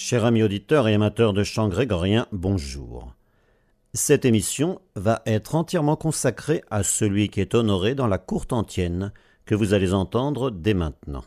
Chers amis auditeurs et amateurs de chants grégoriens, bonjour. Cette émission va être entièrement consacrée à celui qui est honoré dans la cour tantienne, que vous allez entendre dès maintenant.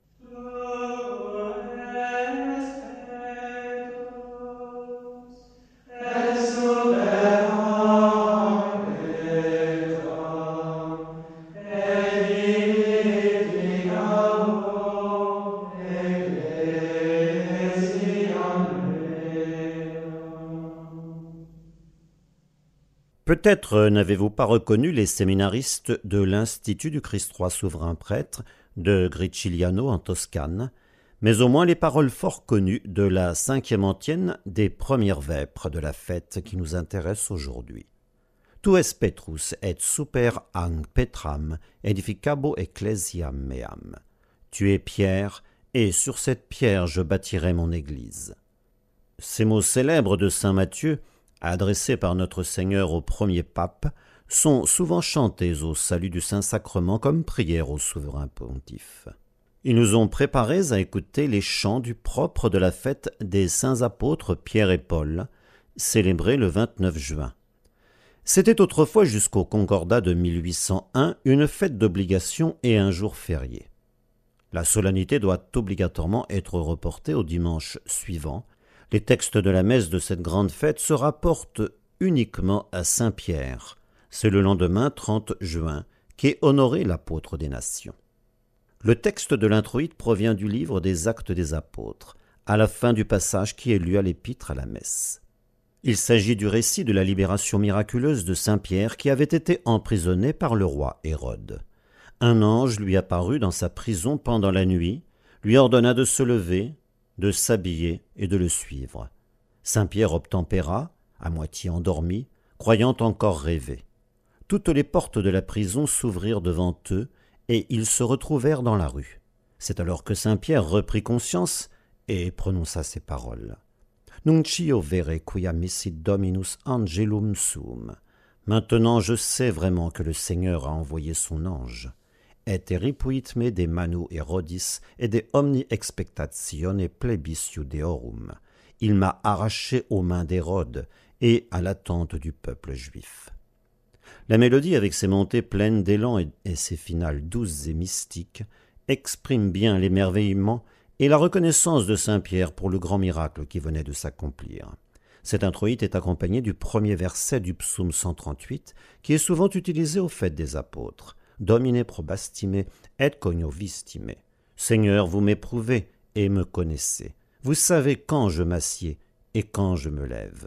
Peut-être n'avez-vous pas reconnu les séminaristes de l'Institut du Christ Roi Souverain Prêtre de Gricigliano en Toscane, mais au moins les paroles fort connues de la 5e antienne des premières vêpres de la fête qui nous intéresse aujourd'hui. Tu es Petrus et super ang Petram edificabo ecclesiam meam. Tu es Pierre, et sur cette pierre je bâtirai mon église. Ces mots célèbres de saint Matthieu, adressés par notre Seigneur au premier pape, sont souvent chantés au salut du Saint-Sacrement comme prière au souverain pontife. Ils nous ont préparés à écouter les chants du propre de la fête des saints apôtres Pierre et Paul, célébrée le 29 juin. C'était autrefois jusqu'au Concordat de 1801 une fête d'obligation et un jour férié. La solennité doit obligatoirement être reportée au dimanche suivant. Les textes de la messe de cette grande fête se rapportent uniquement à Saint-Pierre. C'est le lendemain 30 juin qu'est honoré l'apôtre des nations. Le texte de l'introïte provient du livre des Actes des Apôtres, à la fin du passage qui est lu à l'épître à la messe. Il s'agit du récit de la libération miraculeuse de Saint-Pierre qui avait été emprisonné par le roi Hérode. Un ange lui apparut dans sa prison pendant la nuit, lui ordonna de se lever, de s'habiller et de le suivre. Saint-Pierre obtempéra, à moitié endormi, croyant encore rêver. Toutes les portes de la prison s'ouvrirent devant eux, et ils se retrouvèrent dans la rue. C'est alors que Saint-Pierre reprit conscience et prononça ces paroles. « Nuncio vere quia missit Dominus angelum sum. Maintenant je sais vraiment que le Seigneur a envoyé son ange. Et ripuit me de manu Herodis et de omni expectatione plebis Judeorum. Il m'a arraché aux mains d'Hérode et à l'attente du peuple juif. » La mélodie, avec ses montées pleines d'élan et ses finales douces et mystiques, exprime bien l'émerveillement et la reconnaissance de Saint-Pierre pour le grand miracle qui venait de s'accomplir. Cet introïte est accompagné du premier verset du psaume 138, qui est souvent utilisé aux fêtes des apôtres. Domine probastime et cognovistime. Seigneur, vous m'éprouvez et me connaissez. Vous savez quand je m'assieds et quand je me lève.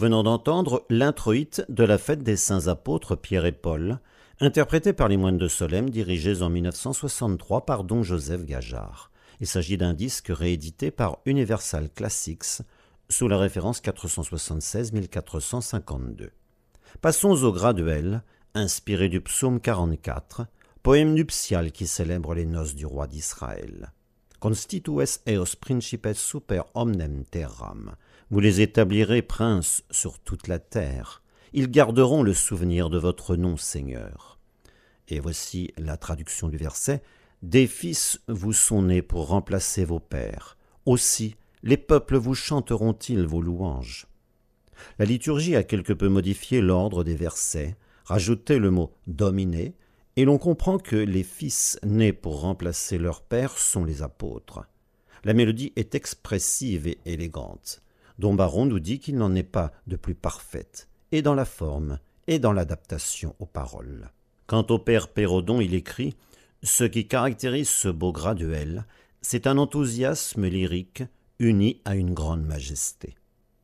venons d'entendre l'introïte de la fête des saints apôtres Pierre et Paul, interprété par les moines de Solesmes, dirigés en 1963 par don Joseph Gajard. Il s'agit d'un disque réédité par Universal Classics sous la référence 476-1452. Passons au graduel, inspiré du psaume 44, poème nuptial qui célèbre les noces du roi d'Israël. Constitues eos principes super omnem terram. Vous les établirez princes sur toute la terre. Ils garderont le souvenir de votre nom, Seigneur. Et voici la traduction du verset. Des fils vous sont nés pour remplacer vos pères. Aussi, les peuples vous chanteront-ils vos louanges. La liturgie a quelque peu modifié l'ordre des versets, rajouté le mot dominer, et l'on comprend que les fils nés pour remplacer leur père sont les apôtres. La mélodie est expressive et élégante. Don Baron nous dit qu'il n'en est pas de plus parfaite, et dans la forme, et dans l'adaptation aux paroles. Quant au père Pérodon, il écrit « Ce qui caractérise ce beau graduel, c'est un enthousiasme lyrique uni à une grande majesté. »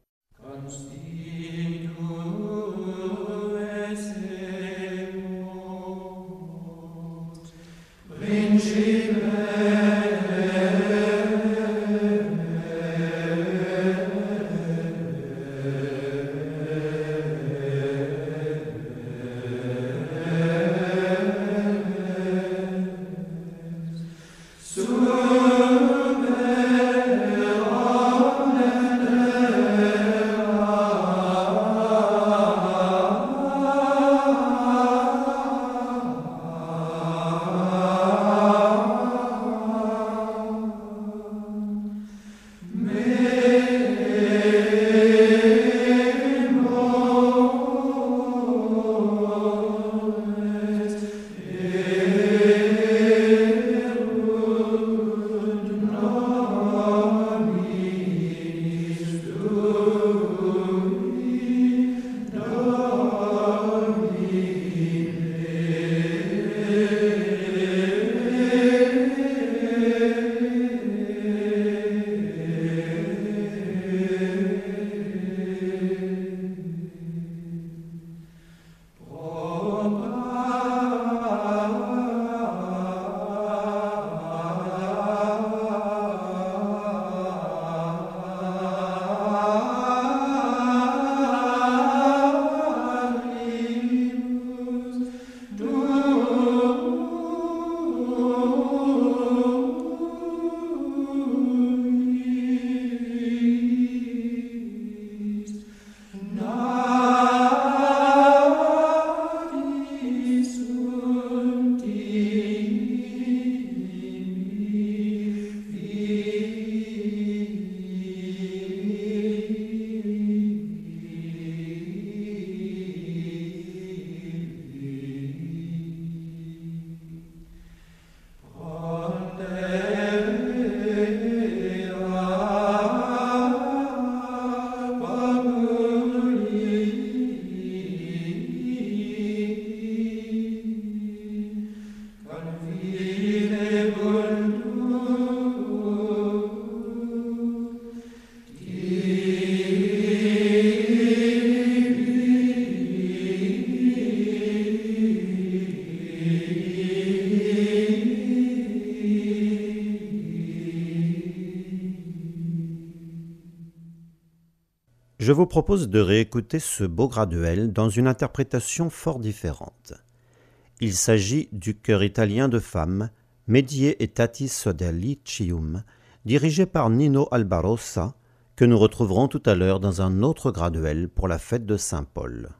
Je vous propose de réécouter ce beau graduel dans une interprétation fort différente. Il s'agit du chœur italien de femmes Medie Aetatis Sodalicium, dirigé par Nino Albarossa, que nous retrouverons tout à l'heure dans un autre graduel pour la fête de Saint-Paul.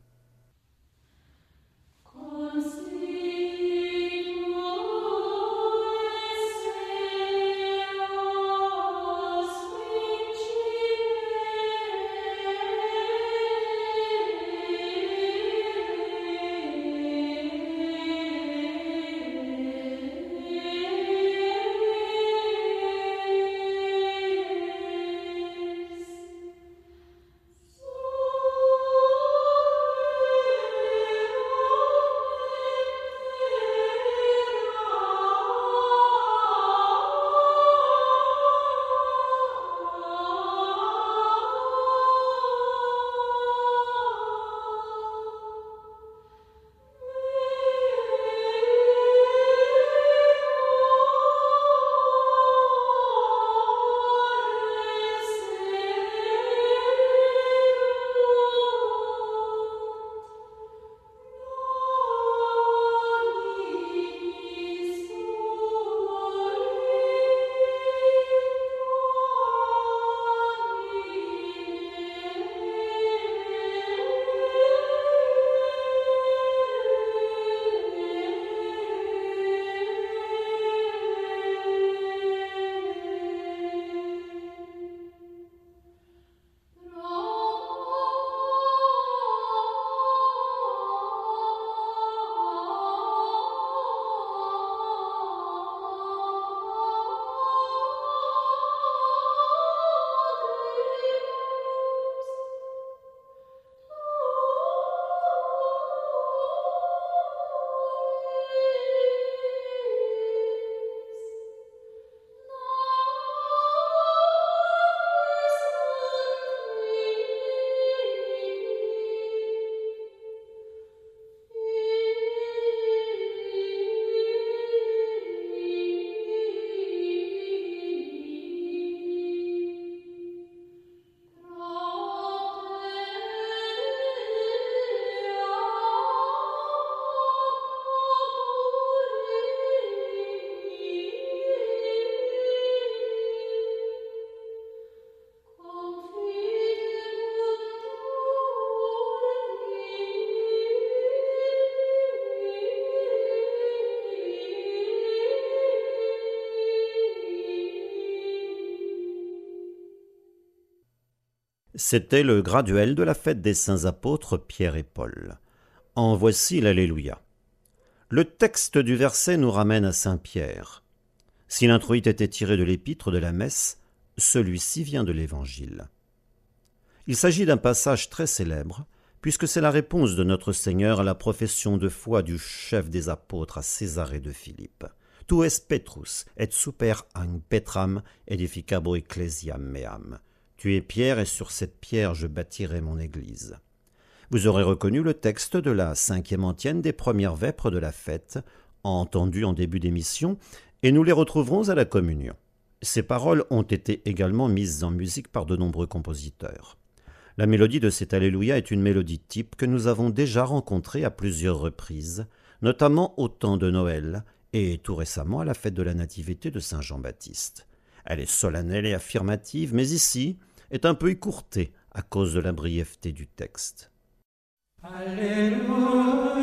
C'était le graduel de la fête des saints apôtres Pierre et Paul. En voici l'Alléluia. Le texte du verset nous ramène à saint Pierre. Si l'introït était tiré de l'épître de la messe, celui-ci vient de l'Évangile. Il s'agit d'un passage très célèbre, puisque c'est la réponse de notre Seigneur à la profession de foi du chef des apôtres à Césarée de Philippe. Tu es Petrus, et super an Petram edificabo ecclesiam meam. Tu es Pierre, et sur cette pierre je bâtirai mon église. Vous aurez reconnu le texte de la 5e antienne des premières vêpres de la fête, entendu en début d'émission, et nous les retrouverons à la communion. Ces paroles ont été également mises en musique par de nombreux compositeurs. La mélodie de cet Alléluia est une mélodie type que nous avons déjà rencontrée à plusieurs reprises, notamment au temps de Noël et tout récemment à la fête de la Nativité de Saint Jean-Baptiste. Elle est solennelle et affirmative, mais ici est un peu écourtée à cause de la brièveté du texte. Alléluia,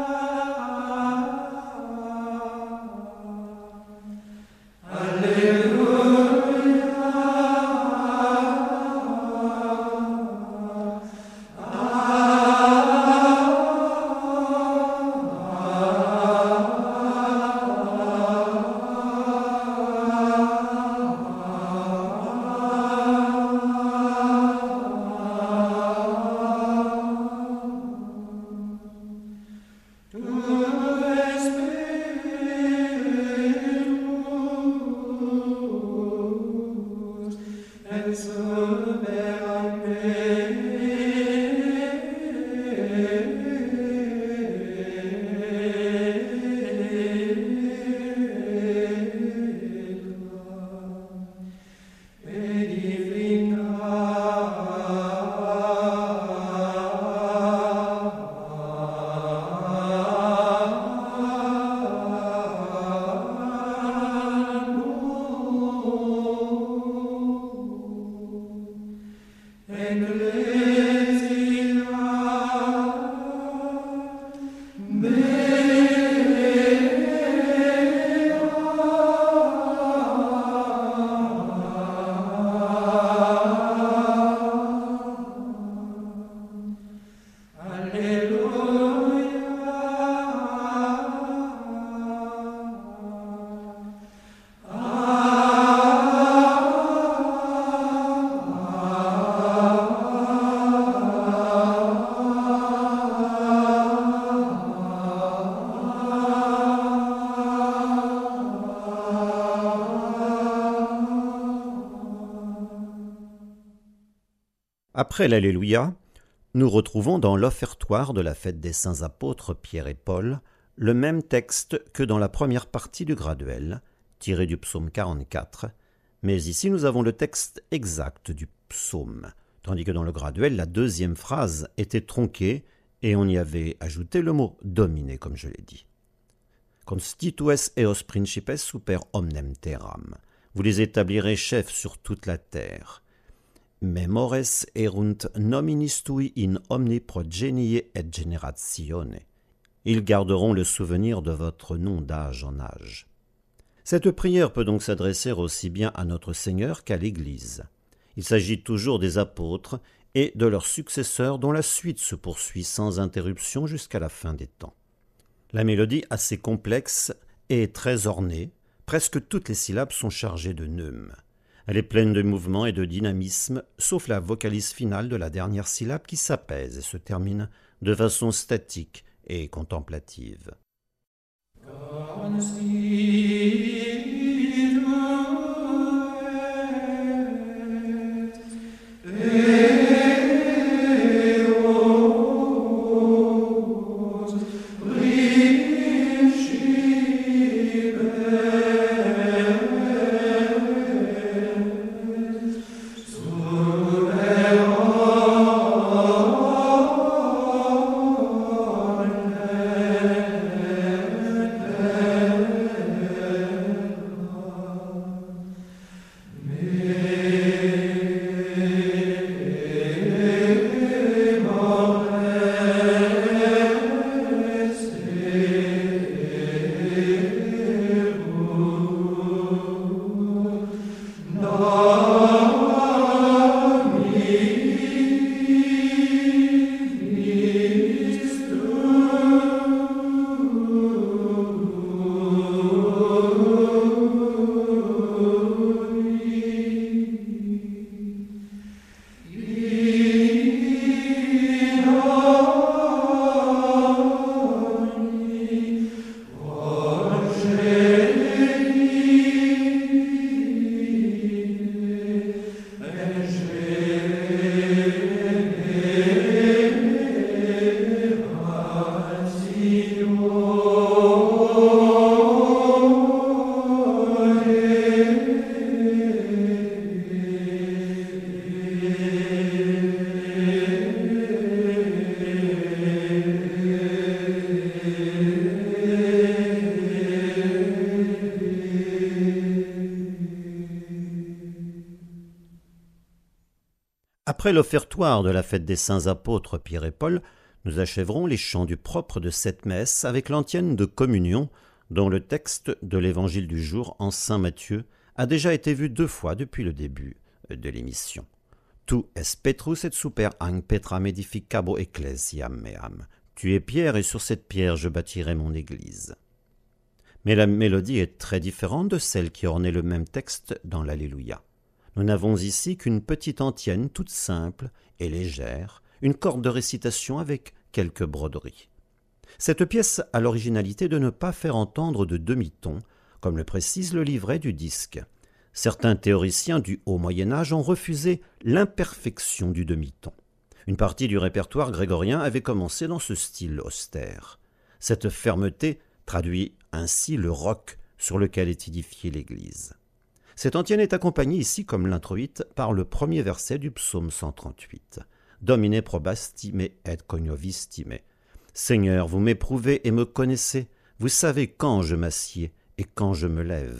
Alléluia. Après l'Alléluia, nous retrouvons dans l'offertoire de la fête des saints apôtres Pierre et Paul le même texte que dans la première partie du graduel, tiré du psaume 44, mais ici nous avons le texte exact du psaume, tandis que dans le graduel, la deuxième phrase était tronquée et on y avait ajouté le mot « dominer », comme je l'ai dit. « Constitues eos principes super omnem terram » Vous les établirez chefs sur toute la terre. Memores erunt nominis tui in omni progenie et generatione. Ils garderont le souvenir de votre nom d'âge en âge. Cette prière peut donc s'adresser aussi bien à notre Seigneur qu'à l'Église. Il s'agit toujours des apôtres et de leurs successeurs dont la suite se poursuit sans interruption jusqu'à la fin des temps. La mélodie assez complexe est très ornée, presque toutes les syllabes sont chargées de neumes. Elle est pleine de mouvement et de dynamisme, sauf la vocalise finale de la dernière syllabe qui s'apaise et se termine de façon statique et contemplative. Après l'offertoire de la fête des saints apôtres Pierre et Paul, nous achèverons les chants du propre de cette messe avec l'antienne de communion, dont le texte de l'évangile du jour en saint Matthieu a déjà été vu 2 fois depuis le début de l'émission. Tu es Petrus et super ang Petram edificabo ecclesiam meam. Tu es Pierre et sur cette pierre je bâtirai mon église. Mais la mélodie est très différente de celle qui ornait le même texte dans l'Alléluia. Nous n'avons ici qu'une petite antienne toute simple et légère, une corde de récitation avec quelques broderies. Cette pièce a l'originalité de ne pas faire entendre de demi-ton, comme le précise le livret du disque. Certains théoriciens du Haut Moyen-Âge ont refusé l'imperfection du demi-ton. Une partie du répertoire grégorien avait commencé dans ce style austère. Cette fermeté traduit ainsi le roc sur lequel est édifiée l'Église. Cette antienne est accompagnée ici, comme l'introïte, par le premier verset du psaume 138. « Domine probasti me et cognovisti me » « Seigneur, vous m'éprouvez et me connaissez, vous savez quand je m'assieds et quand je me lève. »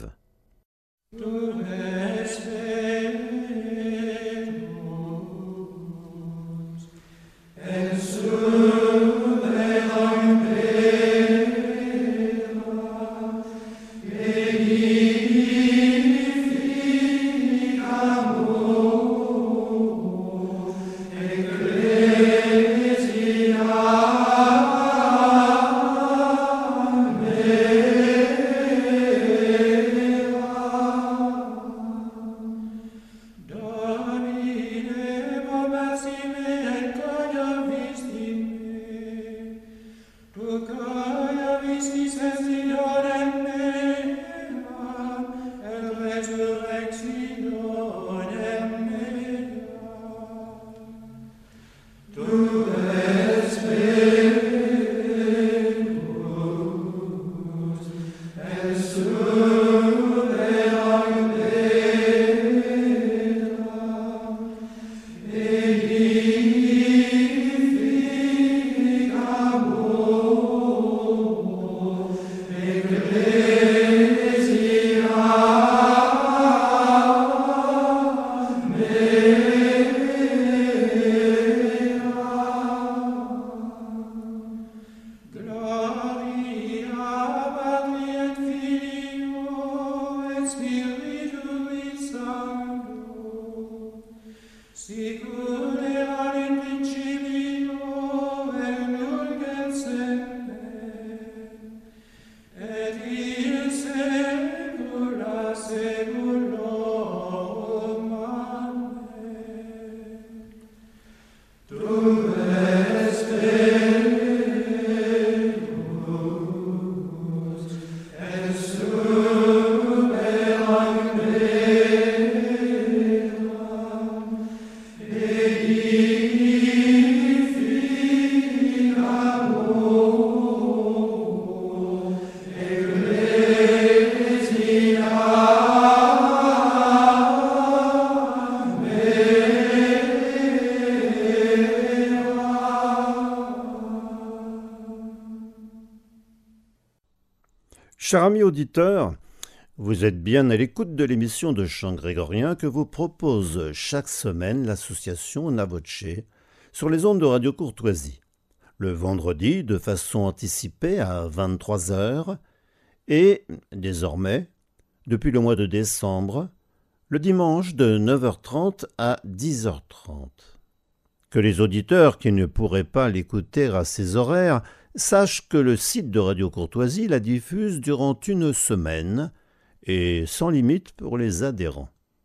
Chers amis auditeurs, vous êtes bien à l'écoute de l'émission de chant grégorien que vous propose chaque semaine l'association Navoce sur les ondes de Radio Courtoisie, le vendredi de façon anticipée à 23h et désormais, depuis le mois de décembre, le dimanche de 9h30 à 10h30. Que les auditeurs qui ne pourraient pas l'écouter à ces horaires sachent que le site de Radio Courtoisie la diffuse durant une semaine et sans limite pour les adhérents.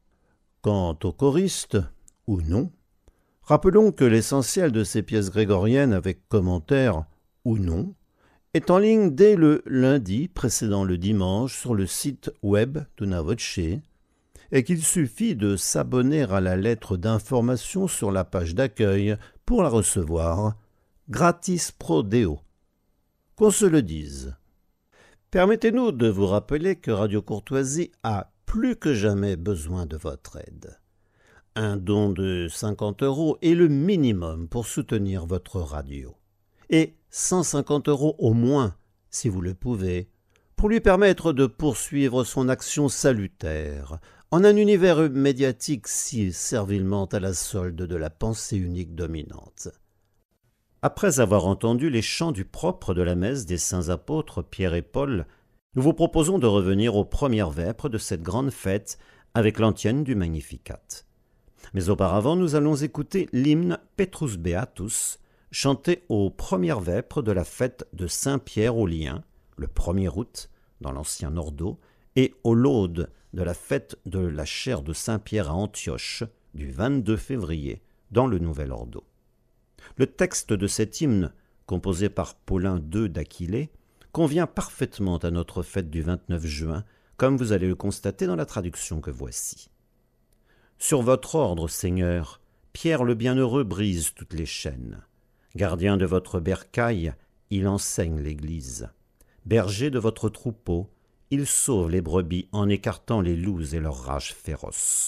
Quant aux choristes, ou non, rappelons que l'essentiel de ces pièces grégoriennes avec commentaires, ou non, est en ligne dès le lundi précédant le dimanche sur le site web de Navoce et qu'il suffit de s'abonner à la lettre d'information sur la page d'accueil pour la recevoir, gratis pro deo. Qu'on se le dise. Permettez-nous de vous rappeler que Radio Courtoisie a plus que jamais besoin de votre aide. Un don de 50 € est le minimum pour soutenir votre radio. Et 150 € au moins, si vous le pouvez, pour lui permettre de poursuivre son action salutaire En un univers médiatique si servilement à la solde de la pensée unique dominante. Après avoir entendu les chants du propre de la messe des saints apôtres Pierre et Paul, nous vous proposons de revenir aux premières vêpres de cette grande fête avec l'antienne du Magnificat. Mais auparavant, nous allons écouter l'hymne Petrus Beatus, chanté aux premières vêpres de la fête de Saint-Pierre aux Liens, le 1er août, dans l'ancien Ordo, et aux laudes de la fête de la chaire de Saint-Pierre à Antioche, du 22 février, dans le Nouvel Ordo. Le texte de cet hymne, composé par Paulin II d'Aquilée, convient parfaitement à notre fête du 29 juin, comme vous allez le constater dans la traduction que voici. Sur votre ordre, Seigneur, Pierre le Bienheureux brise toutes les chaînes. Gardien de votre bercail, il enseigne l'Église. Berger de votre troupeau, il sauve les brebis en écartant les loups et leur rage féroce.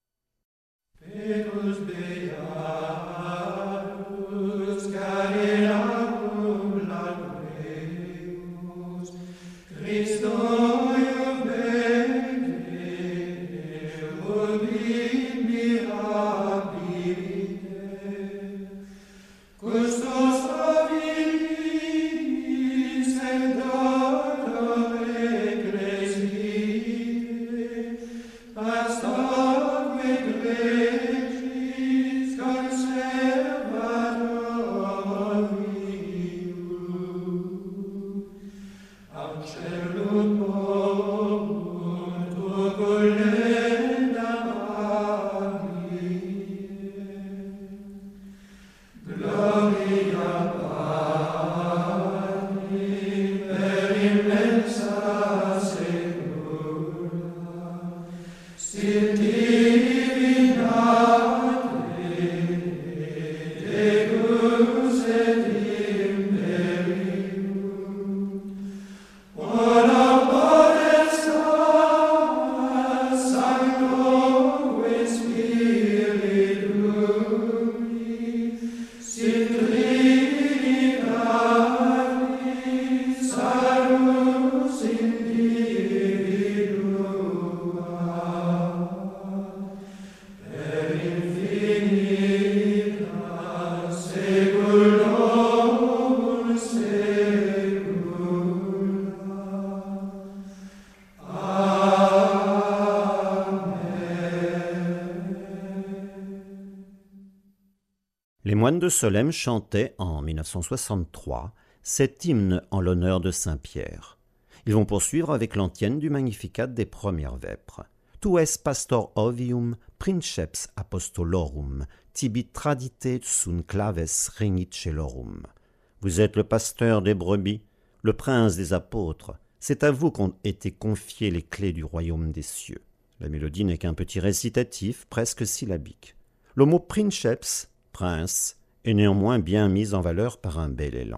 Les moines de Solesmes chantaient, en 1963, cet hymne en l'honneur de Saint-Pierre. Ils vont poursuivre avec l'antienne du Magnificat des premières vêpres. Tu es pastor ovium, princeps apostolorum, tibi tradite sunt claves regnit celorum. Vous êtes le pasteur des brebis, le prince des apôtres. C'est à vous qu'ont été confiées les clés du royaume des cieux. La mélodie n'est qu'un petit récitatif, presque syllabique. Le mot princeps, prince, est néanmoins bien mis en valeur par un bel élan.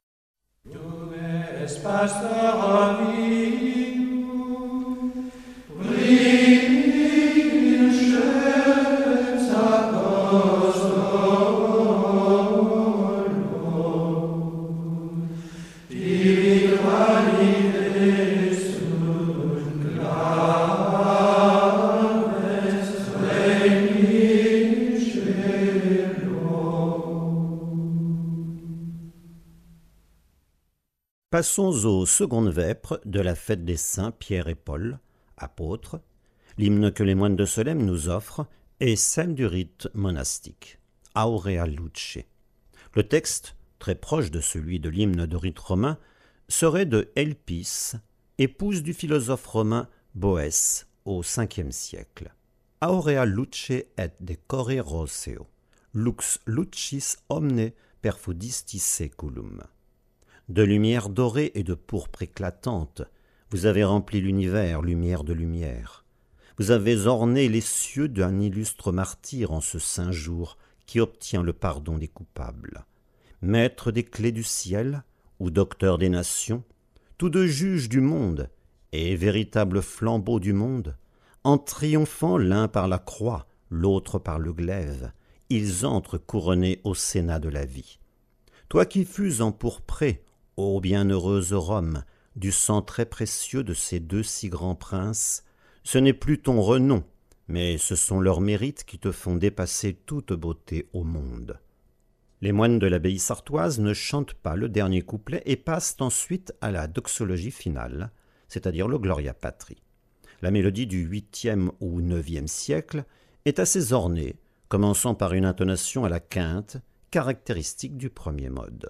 Passons aux secondes vêpres de la fête des saints Pierre et Paul, apôtres. L'hymne que les moines de Solesmes nous offrent est celle du rite monastique, Aurea Luce. Le texte, très proche de celui de l'hymne de rite romain, serait de Elpis, épouse du philosophe romain Boès au Ve siècle. Aurea Luce et decore roseo, lux lucis omne perfudisti seculum. De lumière dorée et de pourpre éclatante, vous avez rempli l'univers, lumière de lumière. Vous avez orné les cieux d'un illustre martyr en ce saint jour qui obtient le pardon des coupables. Maître des clés du ciel ou docteur des nations, tous deux juges du monde et véritables flambeaux du monde, en triomphant l'un par la croix, l'autre par le glaive, ils entrent couronnés au sénat de la vie. Toi qui fus empourpré, ô bienheureuse Rome, du sang très précieux de ces deux si grands princes, Ce n'est plus ton renom, mais ce sont leurs mérites qui te font dépasser toute beauté au monde. Les moines de l'abbaye sartoise ne chantent pas le dernier couplet et passent ensuite à la doxologie finale, c'est-à-dire le Gloria Patri. La mélodie du 8e ou 9e siècle est assez ornée, commençant par une intonation à la quinte, caractéristique du premier mode.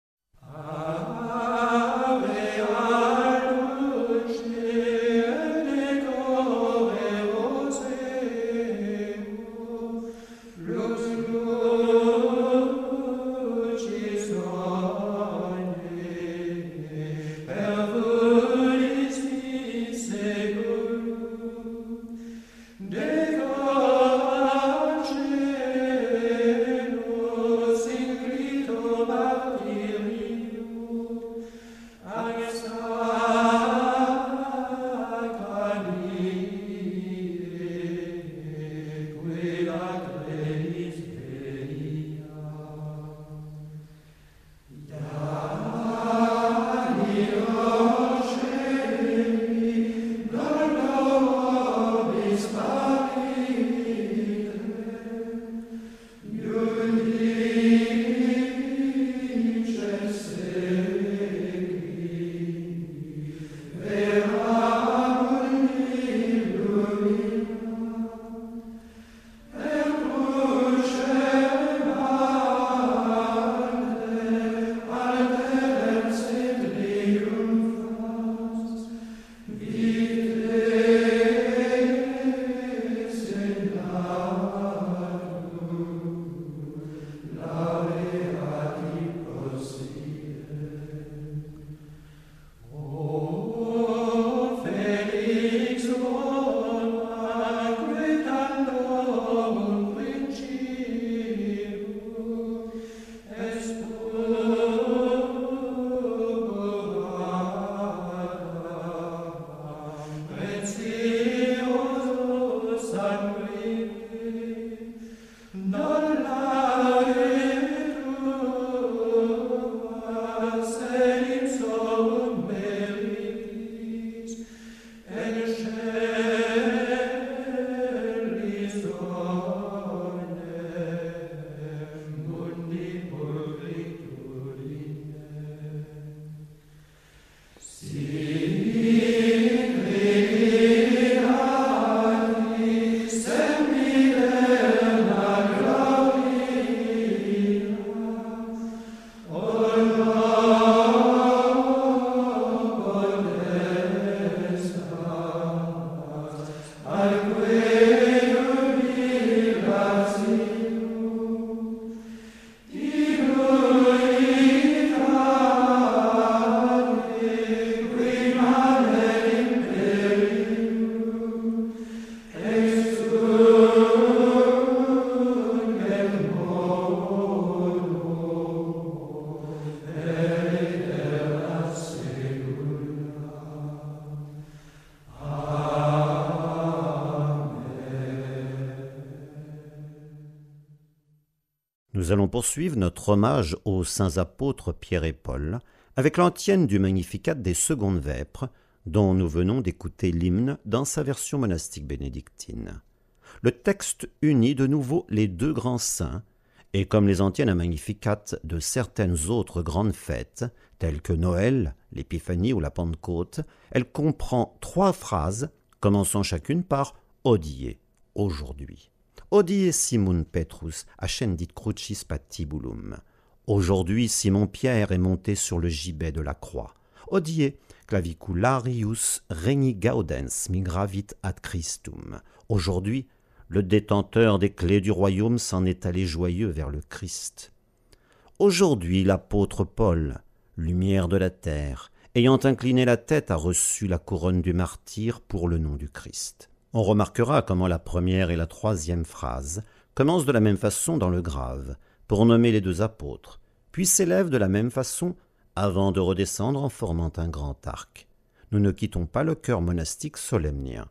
Nous allons poursuivre notre hommage aux saints apôtres Pierre et Paul avec l'antienne du Magnificat des Secondes Vêpres, dont nous venons d'écouter l'hymne dans sa version monastique bénédictine. Le texte unit de nouveau les deux grands saints, et comme les antiennes à Magnificat de certaines autres grandes fêtes, telles que Noël, l'Épiphanie ou la Pentecôte, elle comprend 3 phrases, commençant chacune par « Hodie », aujourd'hui. Hodie Simon Petrus ascendit crucis patibulum. Aujourd'hui, Simon-Pierre est monté sur le gibet de la croix. Hodie clavicularius regni gaudens migravit ad Christum. Aujourd'hui, le détenteur des clés du royaume s'en est allé joyeux vers le Christ. Aujourd'hui, l'apôtre Paul, lumière de la terre, ayant incliné la tête, a reçu la couronne du martyr pour le nom du Christ. On remarquera comment la première et la troisième phrase commencent de la même façon dans le grave, pour nommer les 2 apôtres, puis s'élèvent de la même façon avant de redescendre en formant un grand arc. Nous ne quittons pas le chœur monastique solemnien.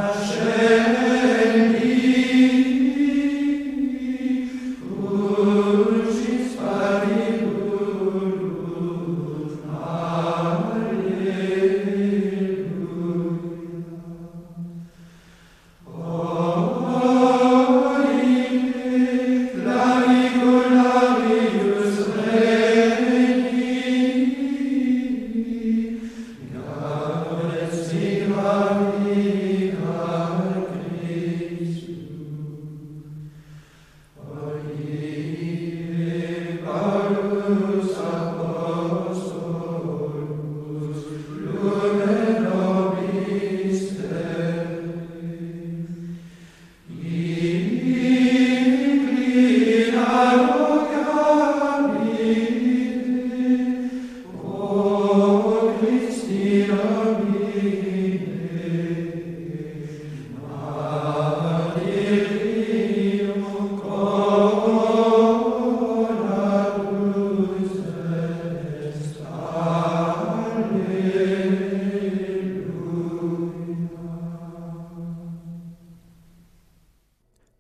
Oh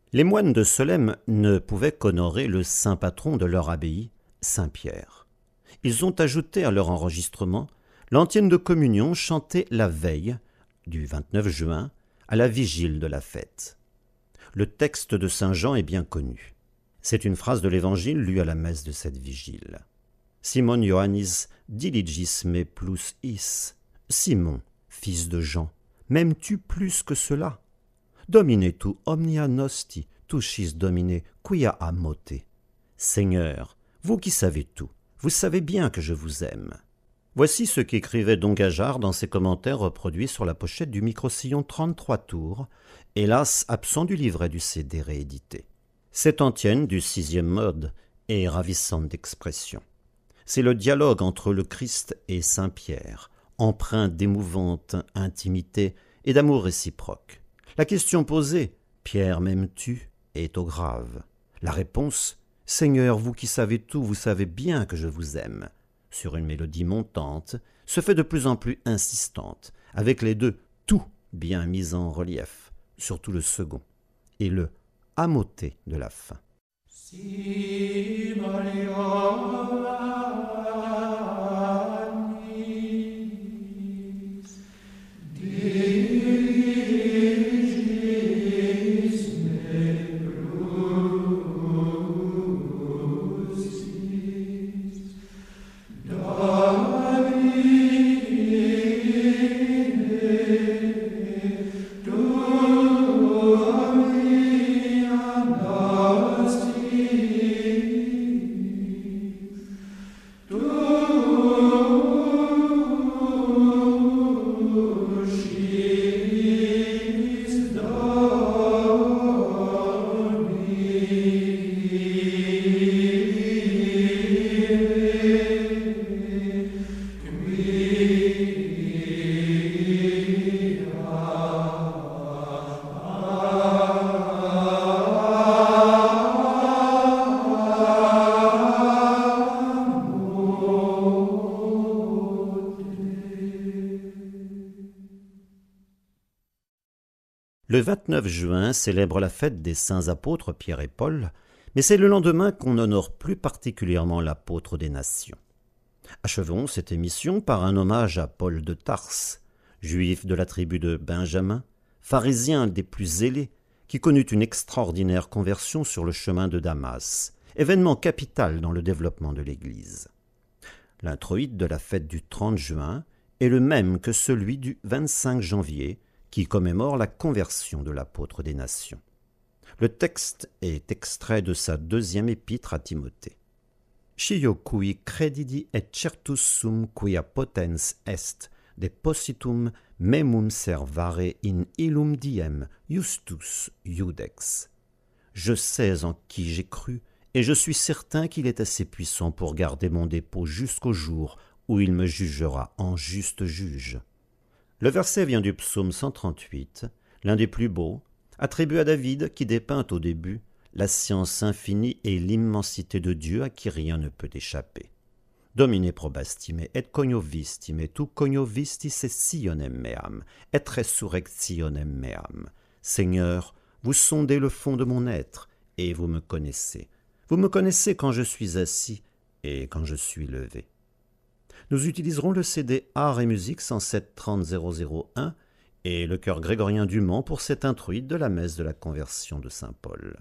Les moines de Solesmes ne pouvaient qu'honorer le saint patron de leur abbaye, Saint Pierre. Ils ont ajouté à leur enregistrement l'antienne de communion chantée la veille, du 29 juin, à la vigile de la fête. Le texte de saint Jean est bien connu. C'est une phrase de l'Évangile lue à la messe de cette vigile. Simon Ioannis diligis me plus is. Simon, fils de Jean, m'aimes-tu plus que cela? Domine tu omnia nosti, tuchis domine quia amote. Seigneur, vous qui savez tout, vous savez bien que je vous aime. Voici ce qu'écrivait Don Gajard dans ses commentaires reproduits sur la pochette du micro-sillon 33 tours, hélas absent du livret du CD réédité. Cette antienne du 6e mode est ravissante d'expression. C'est le dialogue entre le Christ et Saint Pierre, empreint d'émouvante intimité et d'amour réciproque. La question posée, « Pierre, m'aimes-tu » est au grave. La réponse, « Seigneur, vous qui savez tout, vous savez bien que je vous aime » sur une mélodie montante, se fait de plus en plus insistante, avec les deux « tout » bien mis en relief, surtout le second, et le « amoté » de la fin. Si Le 29 juin célèbre la fête des saints apôtres Pierre et Paul, mais c'est le lendemain qu'on honore plus particulièrement l'apôtre des nations. Achevons cette émission par un hommage à Paul de Tarse, juif de la tribu de Benjamin, pharisien des plus zélés, qui connut une extraordinaire conversion sur le chemin de Damas, événement capital dans le développement de l'Église. L'introït de la fête du 30 juin est le même que celui du 25 janvier, qui commémore la conversion de l'apôtre des nations. Le texte est extrait de sa 2e épître à Timothée. Scio cui credidi et certus sum quia potens est, depositum memum servare in illum diem justus iudex. Je sais en qui j'ai cru, et je suis certain qu'il est assez puissant pour garder mon dépôt jusqu'au jour où il me jugera en juste juge. Le verset vient du psaume 138, l'un des plus beaux, attribué à David qui dépeint au début la science infinie et l'immensité de Dieu à qui rien ne peut échapper. Domine probastime et cognovistime tu cognovistis essionem meam et resurrectionem meam. Seigneur, vous sondez le fond de mon être et vous me connaissez. Vous me connaissez quand je suis assis et quand je suis levé. Nous utiliserons le CD Art et Musique 107 30 001 et le chœur grégorien du Mans pour cette introïte de la messe de la conversion de saint Paul.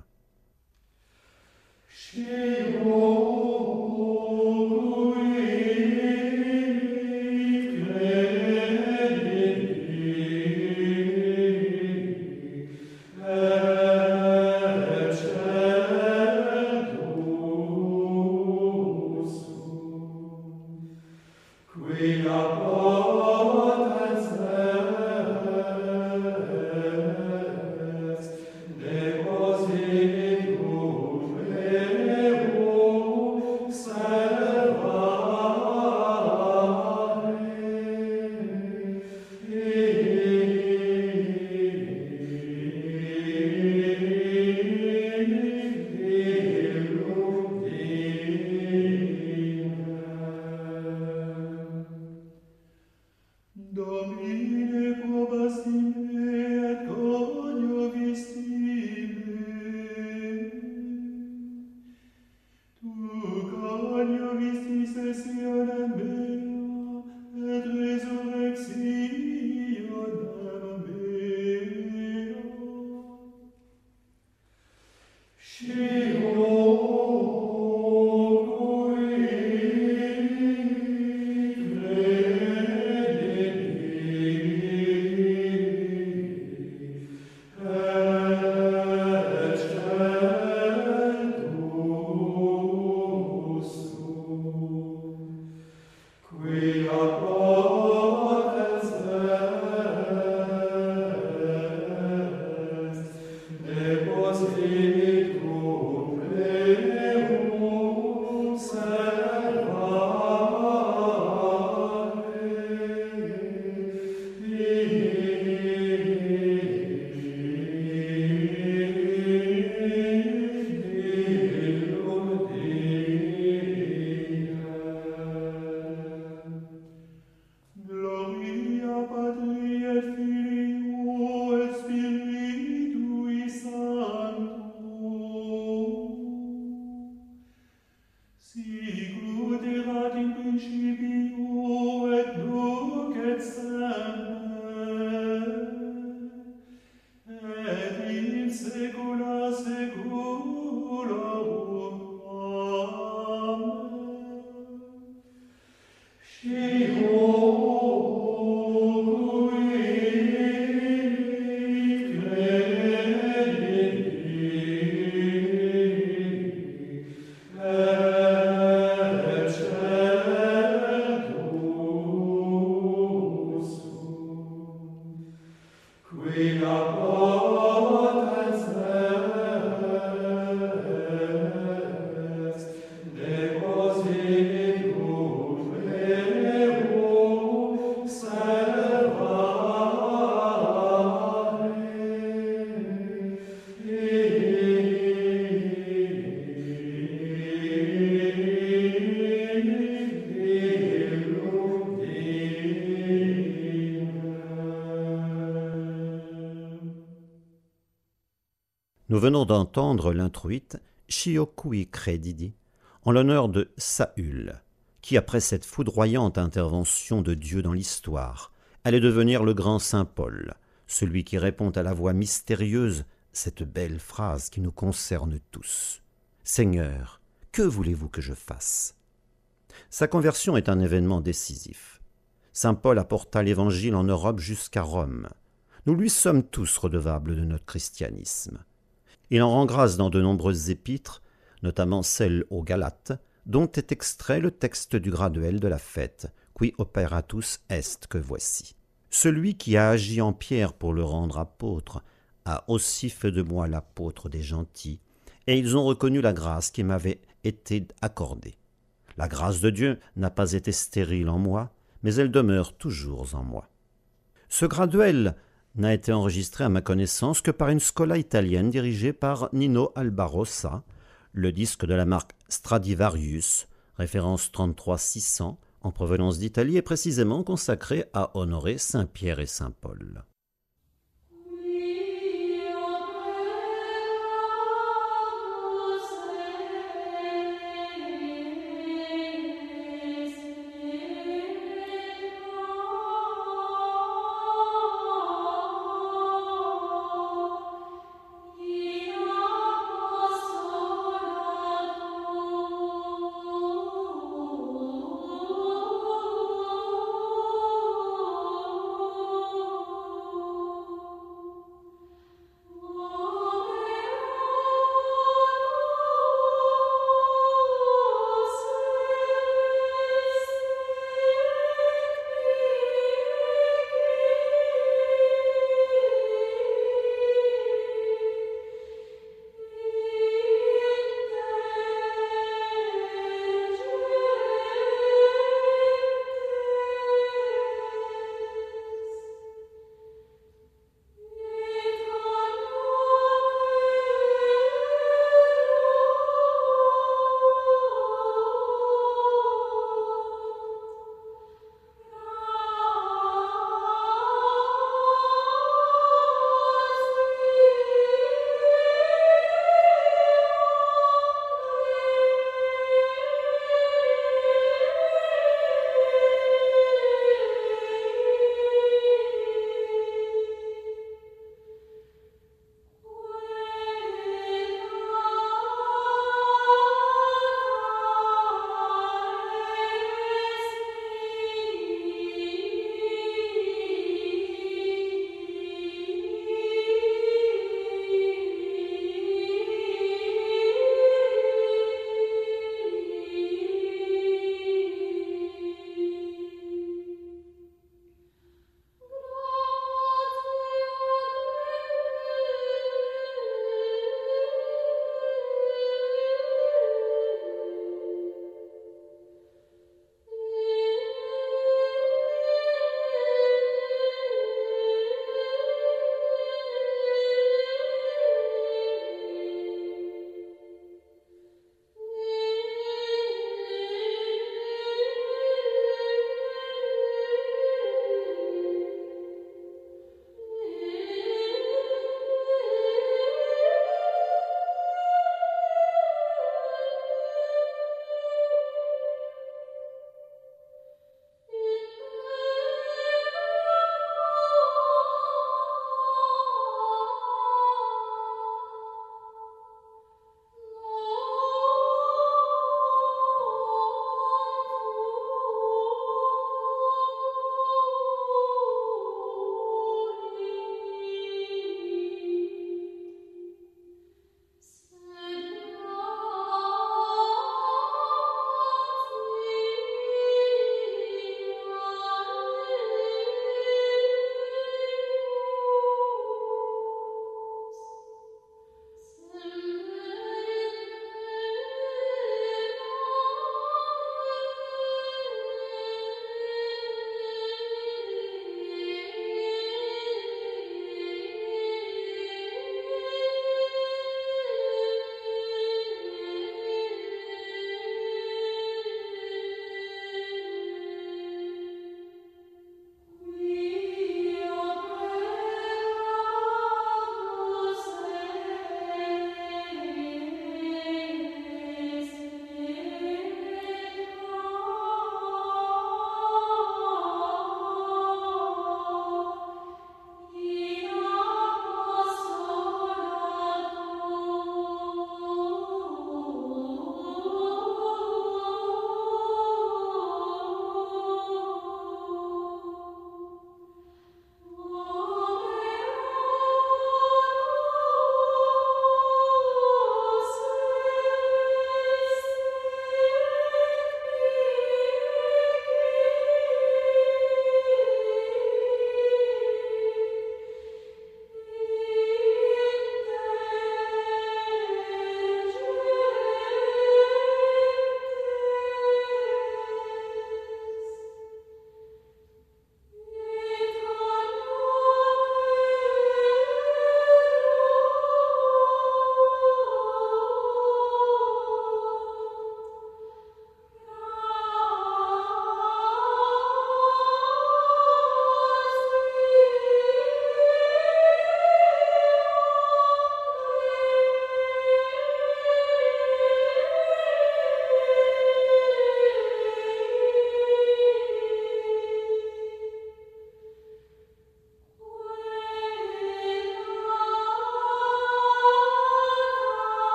Nous venons d'entendre l'introïte Shio Kui Credidi en l'honneur de Saül, qui, après cette foudroyante intervention de Dieu dans l'histoire, allait devenir le grand saint Paul, celui qui répond à la voix mystérieuse cette belle phrase qui nous concerne tous. « Seigneur, que voulez-vous que je fasse ?» Sa conversion est un événement décisif. Saint Paul apporta l'Évangile en Europe jusqu'à Rome. Nous lui sommes tous redevables de notre christianisme. Il en rend grâce dans de nombreuses épîtres, notamment celle aux Galates, dont est extrait le texte du graduel de la fête, qui operatus est, que voici. Celui qui a agi en Pierre pour le rendre apôtre a aussi fait de moi l'apôtre des gentils, et ils ont reconnu la grâce qui m'avait été accordée. La grâce de Dieu n'a pas été stérile en moi, mais elle demeure toujours en moi. Ce graduel n'a été enregistré à ma connaissance que par une scola italienne dirigée par Nino Albarossa. Le disque de la marque Stradivarius, référence 33-600, en provenance d'Italie, est précisément consacré à honorer Saint Pierre et Saint Paul.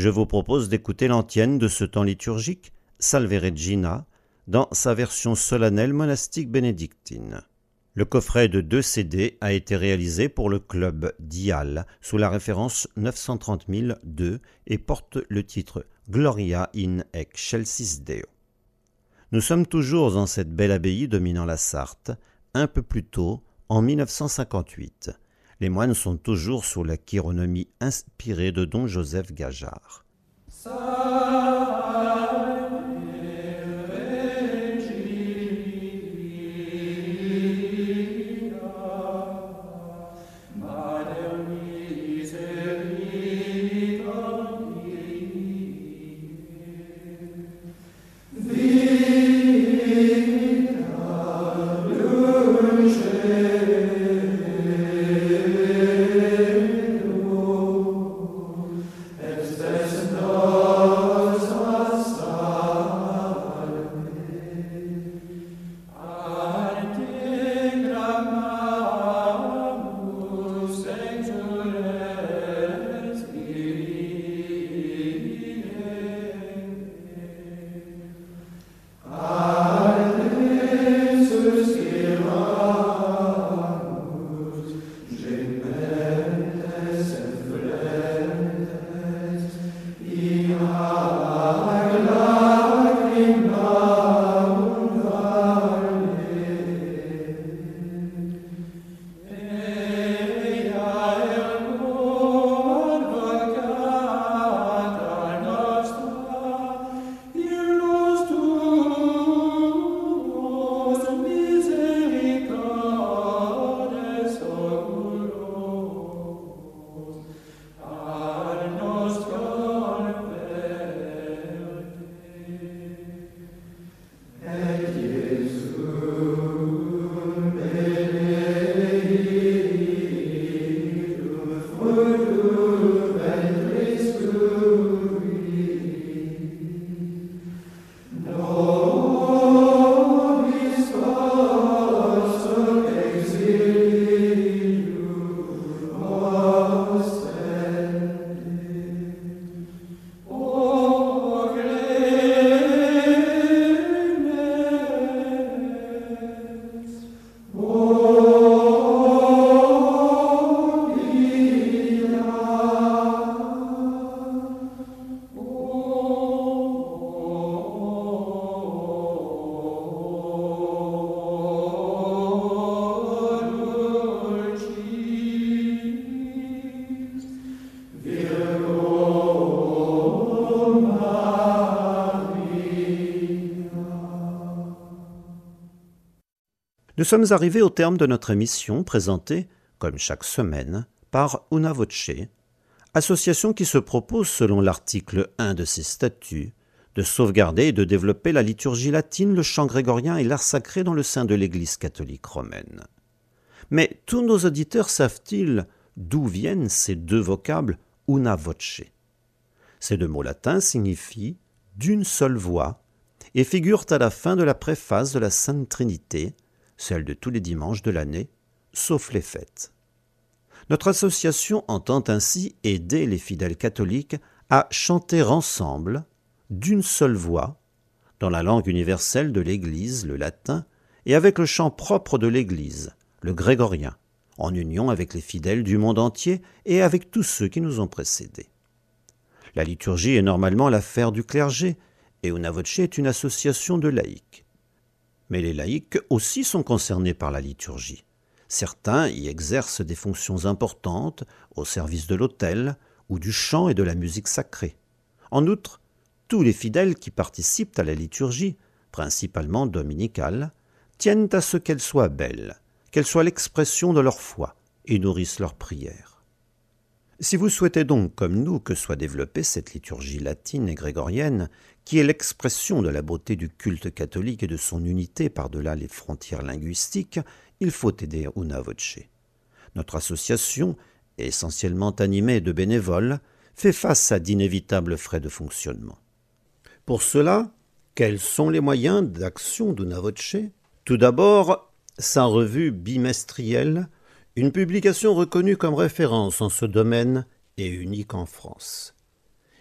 je vous propose d'écouter l'antienne de ce temps liturgique, Salve Regina, dans sa version solennelle monastique bénédictine. Le coffret de 2 CD a été réalisé pour le club Dial sous la référence 930002 et porte le titre Gloria in excelsis Deo. Nous sommes toujours en cette belle abbaye dominant la Sarthe, un peu plus tôt, en 1958. Les moines sont toujours sous la chironomie inspirée de Don Joseph Gajard. Nous sommes arrivés au terme de notre émission présentée, comme chaque semaine, par Una Voce, association qui se propose, selon l'article 1 de ses statuts, de sauvegarder et de développer la liturgie latine, le chant grégorien et l'art sacré dans le sein de l'Église catholique romaine. Mais tous nos auditeurs savent-ils d'où viennent ces 2 vocables Una Voce? Ces 2 mots latins signifient « d'une seule voix » et figurent à la fin de la préface de la Sainte Trinité, celle de tous les dimanches de l'année, sauf les fêtes. Notre association entend ainsi aider les fidèles catholiques à chanter ensemble, d'une seule voix, dans la langue universelle de l'Église, le latin, et avec le chant propre de l'Église, le grégorien, en union avec les fidèles du monde entier et avec tous ceux qui nous ont précédés. La liturgie est normalement l'affaire du clergé, et Una Voce est une association de laïcs. Mais les laïcs aussi sont concernés par la liturgie. Certains y exercent des fonctions importantes au service de l'autel ou du chant et de la musique sacrée. En outre, tous les fidèles qui participent à la liturgie, principalement dominicale, tiennent à ce qu'elle soit belle, qu'elle soit l'expression de leur foi et nourrisse leurs prières. Si vous souhaitez donc, comme nous, que soit développée cette liturgie latine et grégorienne, qui est l'expression de la beauté du culte catholique et de son unité par-delà les frontières linguistiques, il faut aider Una Voce. Notre association, essentiellement animée de bénévoles, fait face à d'inévitables frais de fonctionnement. Pour cela, quels sont les moyens d'action d'Una Voce? Tout d'abord, sa revue bimestrielle, une publication reconnue comme référence en ce domaine et unique en France.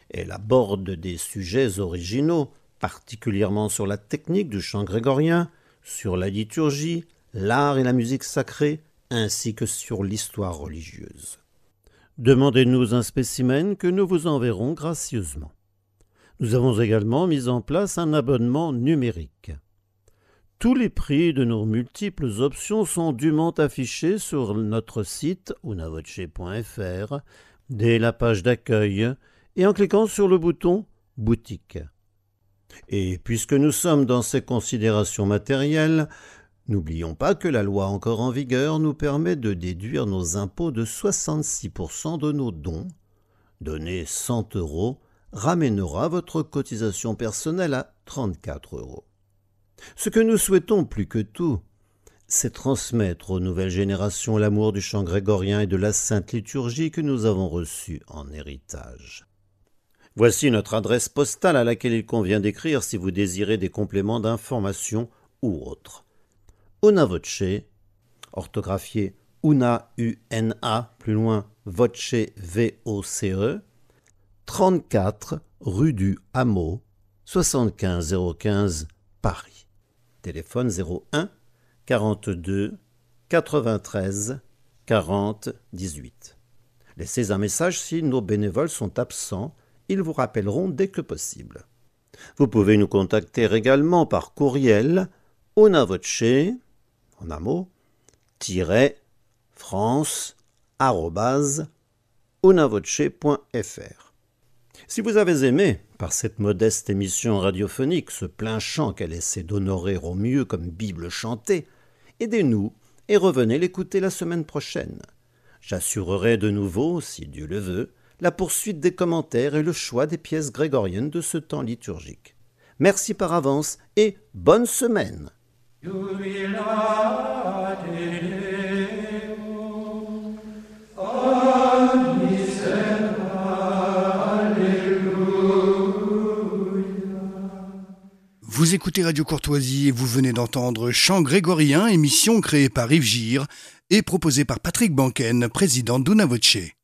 Elle aborde des sujets originaux, particulièrement sur la technique du chant grégorien, sur la liturgie, l'art et la musique sacrée, ainsi que sur l'histoire religieuse. Demandez-nous un spécimen que nous vous enverrons gracieusement. Nous avons également mis en place un abonnement numérique. Tous les prix de nos multiples options sont dûment affichés sur notre site unavoce.fr dès la page d'accueil et en cliquant sur le bouton « Boutique ». Et puisque nous sommes dans ces considérations matérielles, n'oublions pas que la loi encore en vigueur nous permet de déduire nos impôts de 66% de nos dons. Donner 100 € ramènera votre cotisation personnelle à 34 €. Ce que nous souhaitons plus que tout, c'est transmettre aux nouvelles générations l'amour du chant grégorien et de la sainte liturgie que nous avons reçu en héritage. Voici notre adresse postale à laquelle il convient d'écrire si vous désirez des compléments d'information ou autres. Unavoce, orthographié Una, U-N-A, plus loin Voce, V-O-C-E, 34 rue du Hameau, 75 015, Paris. Téléphone 01 42 93 40 18. Laissez un message si nos bénévoles sont absents. Ils vous rappelleront dès que possible. Vous pouvez nous contacter également par courriel unavoce, en un mot, _france@unavoce.fr. Si vous avez aimé, par cette modeste émission radiophonique, ce plein chant qu'elle essaie d'honorer au mieux comme Bible chantée, aidez-nous et revenez l'écouter la semaine prochaine. J'assurerai de nouveau, si Dieu le veut, la poursuite des commentaires et le choix des pièces grégoriennes de ce temps liturgique. Merci par avance et bonne semaine. Vous écoutez Radio Courtoisie et vous venez d'entendre Chant grégorien, émission créée par Yves Gire et proposée par Patrick Banken, président d'Unavoce.